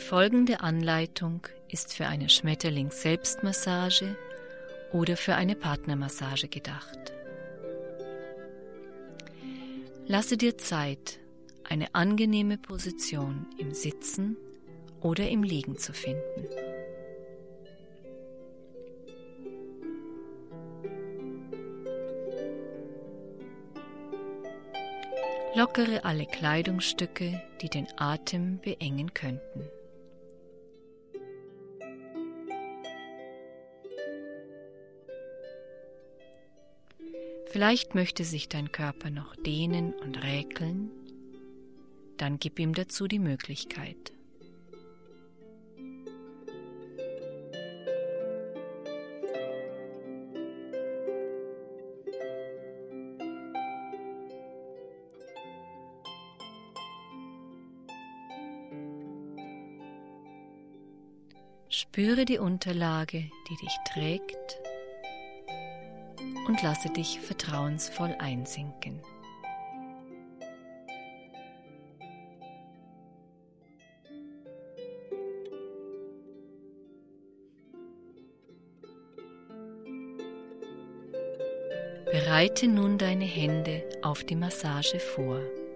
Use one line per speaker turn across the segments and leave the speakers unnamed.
folgende Anleitung ist für eine Schmetterlings-Selbstmassage oder für eine Partnermassage gedacht. Lasse dir Zeit, eine angenehme Position im Sitzen oder im Liegen zu finden. Lockere alle Kleidungsstücke, die den Atem beengen könnten. Vielleicht möchte sich dein Körper noch dehnen und räkeln, dann gib ihm dazu die Möglichkeit. Spüre die Unterlage, die dich trägt, und lasse dich vertrauensvoll einsinken. Bereite nun deine Hände auf die Massage vor.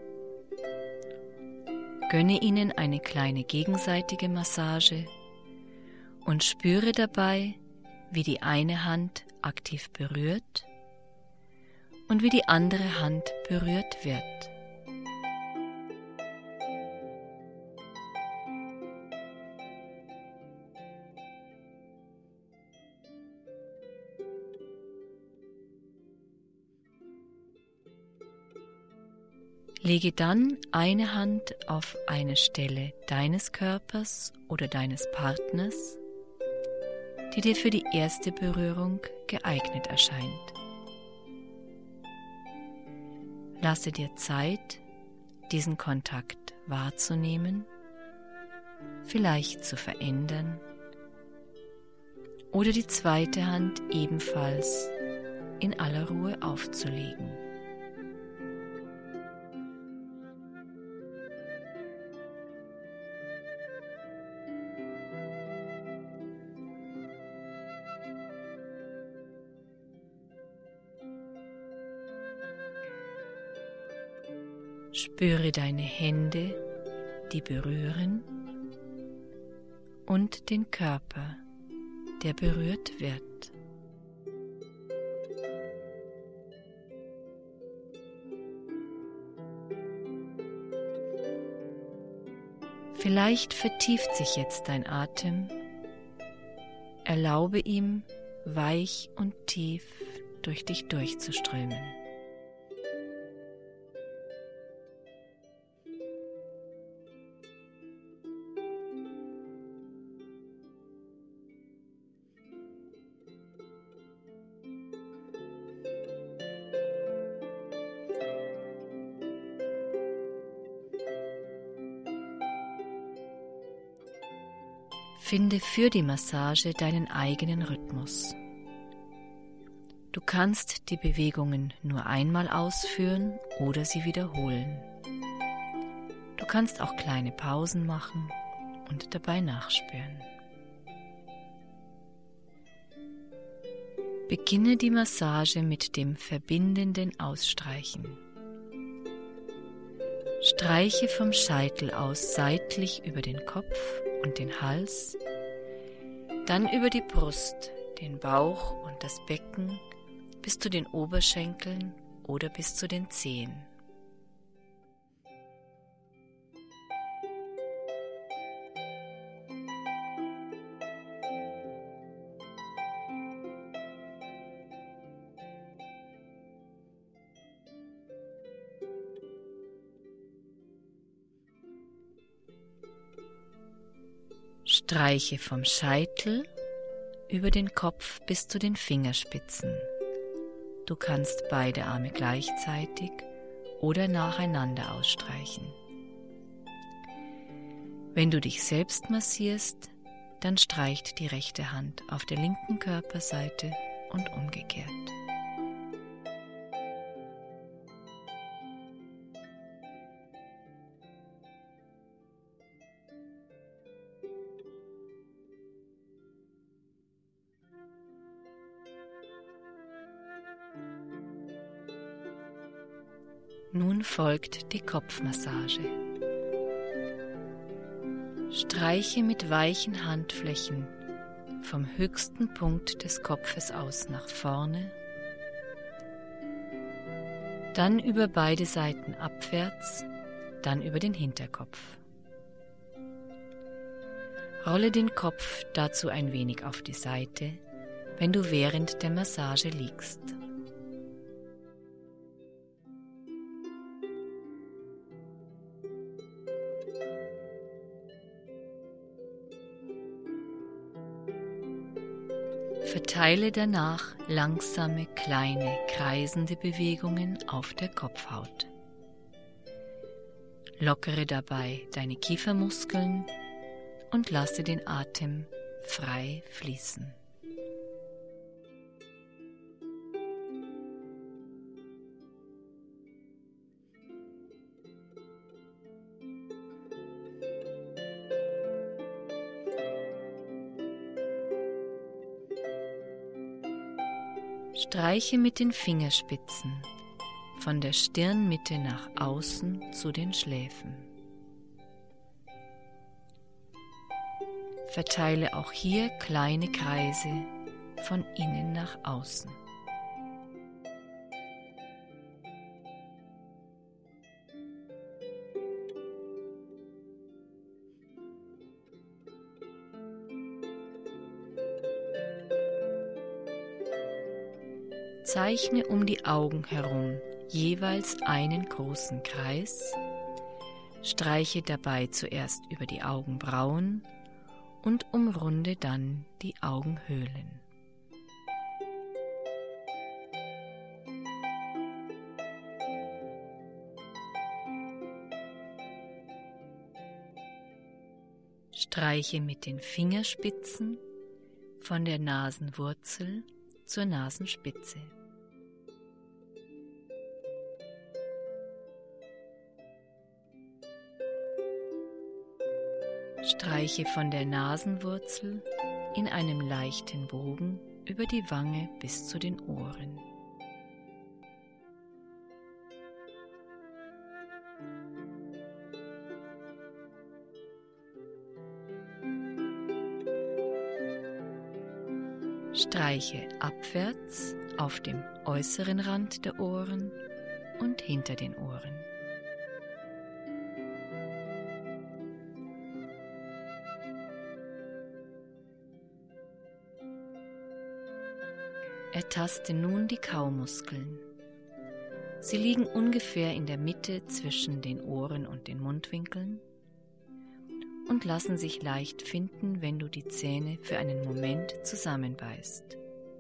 Gönne ihnen eine kleine gegenseitige Massage und spüre dabei, wie die eine Hand aktiv berührt und wie die andere Hand berührt wird. Lege dann eine Hand auf eine Stelle deines Körpers oder deines Partners, die dir für die erste Berührung geeignet erscheint. Lasse dir Zeit, diesen Kontakt wahrzunehmen, vielleicht zu verändern oder die zweite Hand ebenfalls in aller Ruhe aufzulegen. Spüre deine Hände, die berühren, und den Körper, der berührt wird. Vielleicht vertieft sich jetzt dein Atem. Erlaube ihm, weich und tief durch dich durchzuströmen. Finde für die Massage deinen eigenen Rhythmus. Du kannst die Bewegungen nur einmal ausführen oder sie wiederholen. Du kannst auch kleine Pausen machen und dabei nachspüren. Beginne die Massage mit dem verbindenden Ausstreichen. Streiche vom Scheitel aus seitlich über den Kopf und den Hals, dann über die Brust, den Bauch und das Becken bis zu den Oberschenkeln oder bis zu den Zehen. Streiche vom Scheitel über den Kopf bis zu den Fingerspitzen. Du kannst beide Arme gleichzeitig oder nacheinander ausstreichen. Wenn du dich selbst massierst, dann streicht die rechte Hand auf der linken Körperseite und umgekehrt. Nun folgt die Kopfmassage. Streiche mit weichen Handflächen vom höchsten Punkt des Kopfes aus nach vorne, dann über beide Seiten abwärts, dann über den Hinterkopf. Rolle den Kopf dazu ein wenig auf die Seite, wenn du während der Massage liegst. Verteile danach langsame, kleine, kreisende Bewegungen auf der Kopfhaut. Lockere dabei deine Kiefermuskeln und lasse den Atem frei fließen. Streiche mit den Fingerspitzen von der Stirnmitte nach außen zu den Schläfen. Verteile auch hier kleine Kreise von innen nach außen. Zeichne um die Augen herum jeweils einen großen Kreis, streiche dabei zuerst über die Augenbrauen und umrunde dann die Augenhöhlen. Streiche mit den Fingerspitzen von der Nasenwurzel zur Nasenspitze. Streiche von der Nasenwurzel in einem leichten Bogen über die Wange bis zu den Ohren. Streiche abwärts auf dem äußeren Rand der Ohren und hinter den Ohren. Ertaste nun die Kaumuskeln. Sie liegen ungefähr in der Mitte zwischen den Ohren und den Mundwinkeln und lassen sich leicht finden, wenn du die Zähne für einen Moment zusammenbeißt.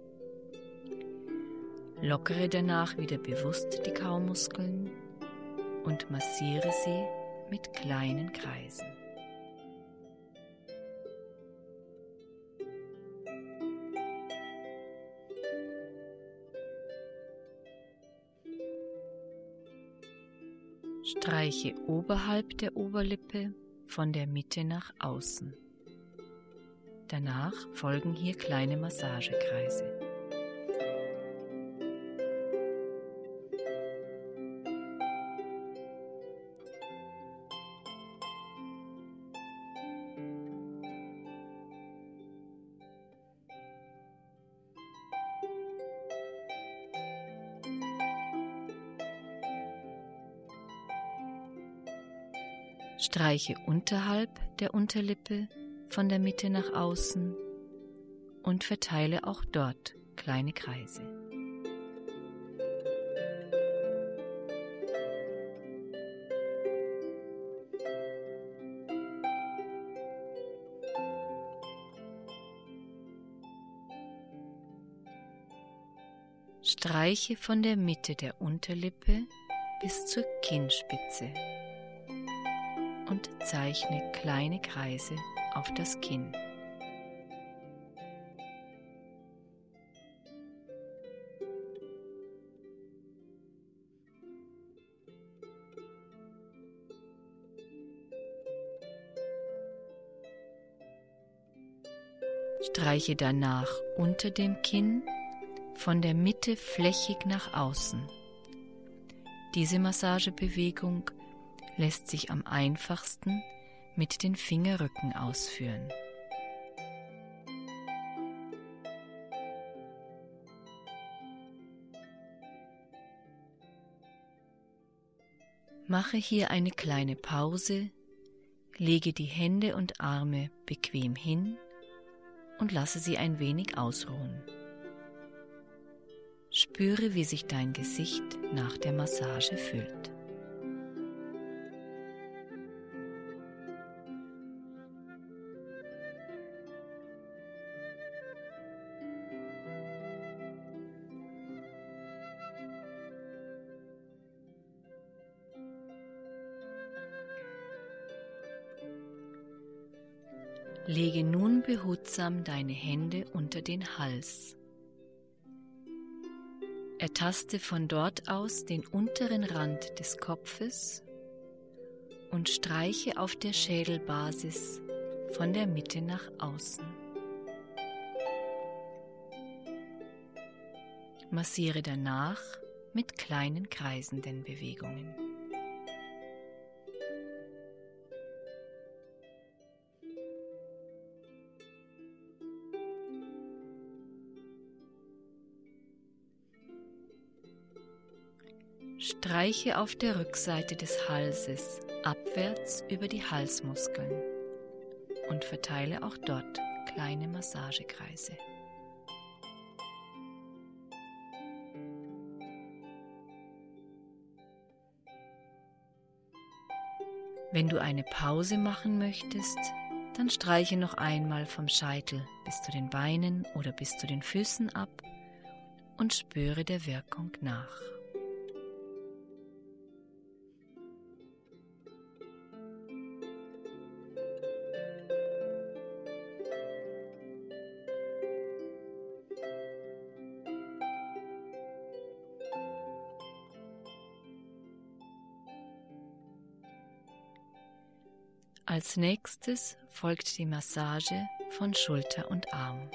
Lockere danach wieder bewusst die Kaumuskeln und massiere sie mit kleinen Kreisen. Streiche oberhalb der Oberlippe von der Mitte nach außen. Danach folgen hier kleine Massagekreise. Streiche unterhalb der Unterlippe von der Mitte nach außen und verteile auch dort kleine Kreise. Streiche von der Mitte der Unterlippe bis zur Kinnspitze und zeichne kleine Kreise auf das Kinn. Streiche danach unter dem Kinn von der Mitte flächig nach außen. Diese Massagebewegung lässt sich am einfachsten mit den Fingerrücken ausführen. Mache hier eine kleine Pause, lege die Hände und Arme bequem hin und lasse sie ein wenig ausruhen. Spüre, wie sich dein Gesicht nach der Massage fühlt. Lege nun behutsam deine Hände unter den Hals. Ertaste von dort aus den unteren Rand des Kopfes und streiche auf der Schädelbasis von der Mitte nach außen. Massiere danach mit kleinen kreisenden Bewegungen. Streiche auf der Rückseite des Halses abwärts über die Halsmuskeln und verteile auch dort kleine Massagekreise. Wenn du eine Pause machen möchtest, dann streiche noch einmal vom Scheitel bis zu den Beinen oder bis zu den Füßen ab und spüre der Wirkung nach. Als nächstes folgt die Massage von Schulter und Arm.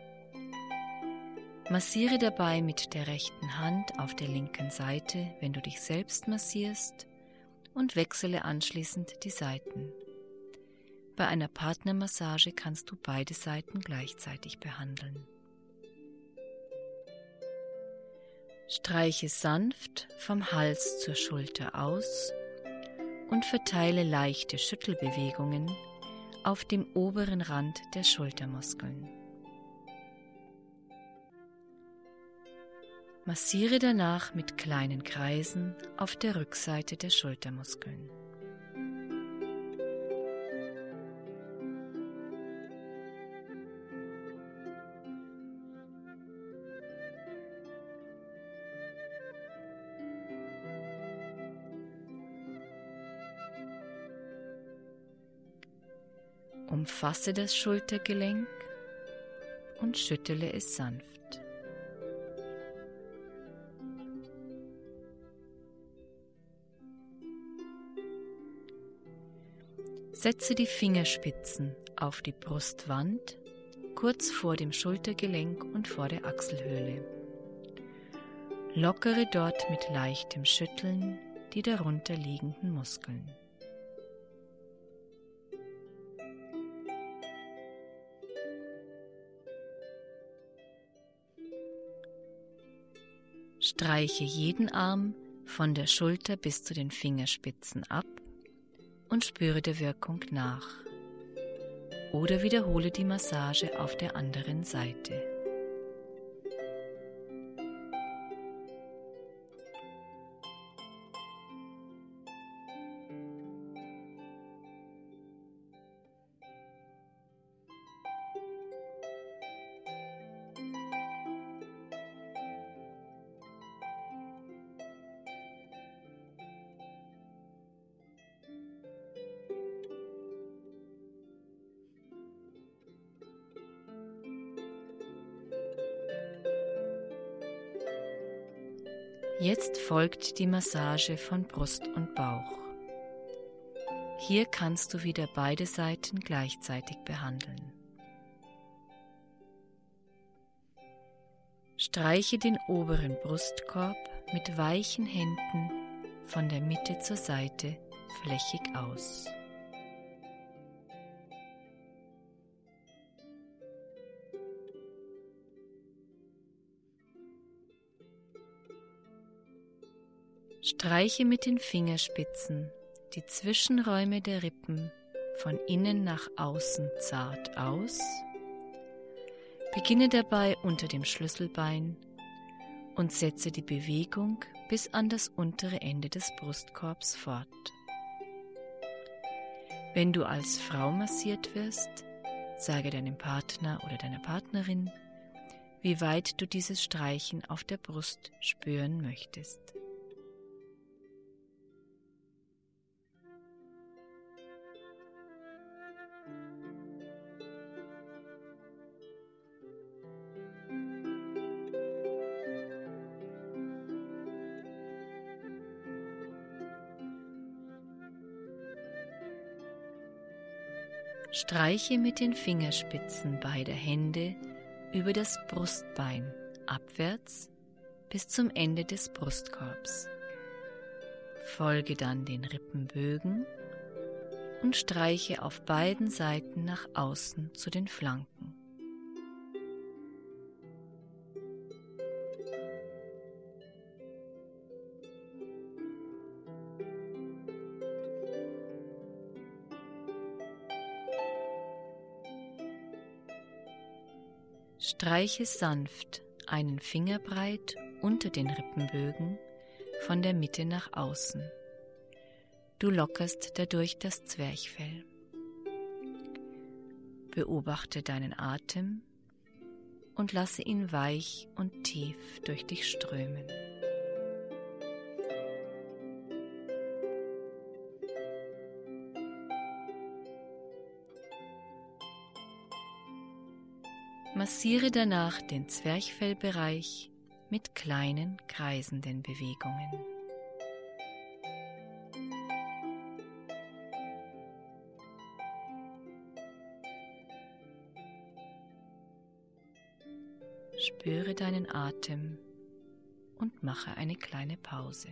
Massiere dabei mit der rechten Hand auf der linken Seite, wenn du dich selbst massierst, und wechsle anschließend die Seiten. Bei einer Partnermassage kannst du beide Seiten gleichzeitig behandeln. Streiche sanft vom Hals zur Schulter aus und verteile leichte Schüttelbewegungen auf dem oberen Rand der Schultermuskeln. Massiere danach mit kleinen Kreisen auf der Rückseite der Schultermuskeln. Umfasse das Schultergelenk und schüttele es sanft. Setze die Fingerspitzen auf die Brustwand, kurz vor dem Schultergelenk und vor der Achselhöhle. Lockere dort mit leichtem Schütteln die darunter liegenden Muskeln. Streiche jeden Arm von der Schulter bis zu den Fingerspitzen ab und spüre der Wirkung nach. Oder wiederhole die Massage auf der anderen Seite. Jetzt folgt die Massage von Brust und Bauch. Hier kannst du wieder beide Seiten gleichzeitig behandeln. Streiche den oberen Brustkorb mit weichen Händen von der Mitte zur Seite flächig aus. Streiche mit den Fingerspitzen die Zwischenräume der Rippen von innen nach außen zart aus. Beginne dabei unter dem Schlüsselbein und setze die Bewegung bis an das untere Ende des Brustkorbs fort. Wenn du als Frau massiert wirst, sage deinem Partner oder deiner Partnerin, wie weit du dieses Streichen auf der Brust spüren möchtest. Streiche mit den Fingerspitzen beider Hände über das Brustbein abwärts bis zum Ende des Brustkorbs. Folge dann den Rippenbögen und streiche auf beiden Seiten nach außen zu den Flanken. Streiche sanft einen Finger breit unter den Rippenbögen von der Mitte nach außen. Du lockerst dadurch das Zwerchfell. Beobachte deinen Atem und lasse ihn weich und tief durch dich strömen. Massiere danach den Zwerchfellbereich mit kleinen kreisenden Bewegungen. Spüre deinen Atem und mache eine kleine Pause.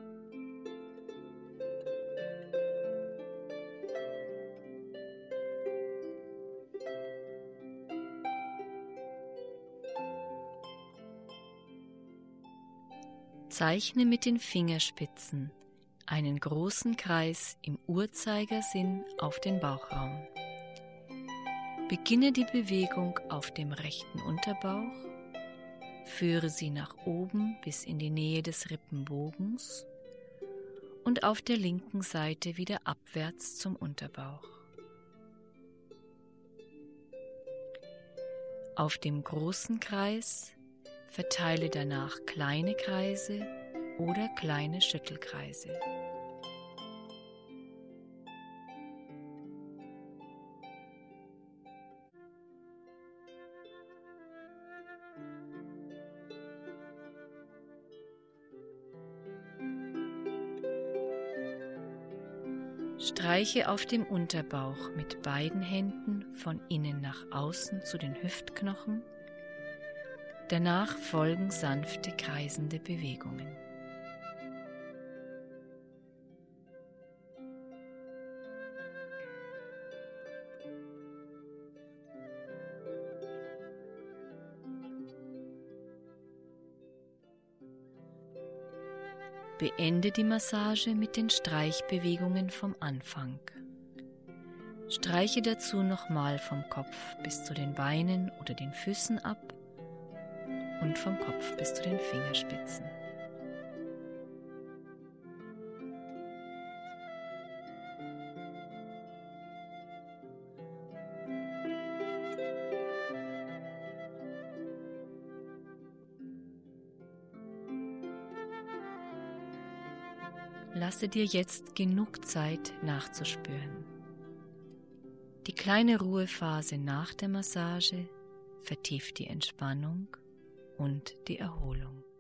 Zeichne mit den Fingerspitzen einen großen Kreis im Uhrzeigersinn auf den Bauchraum. Beginne die Bewegung auf dem rechten Unterbauch, führe sie nach oben bis in die Nähe des Rippenbogens und auf der linken Seite wieder abwärts zum Unterbauch. Auf dem großen Kreis verteile danach kleine Kreise oder kleine Schüttelkreise. Streiche auf dem Unterbauch mit beiden Händen von innen nach außen zu den Hüftknochen. Danach folgen sanfte kreisende Bewegungen. Beende die Massage mit den Streichbewegungen vom Anfang. Streiche dazu nochmal vom Kopf bis zu den Beinen oder den Füßen ab und vom Kopf bis zu den Fingerspitzen. Lasse dir jetzt genug Zeit nachzuspüren. Die kleine Ruhephase nach der Massage vertieft die Entspannung und die Erholung.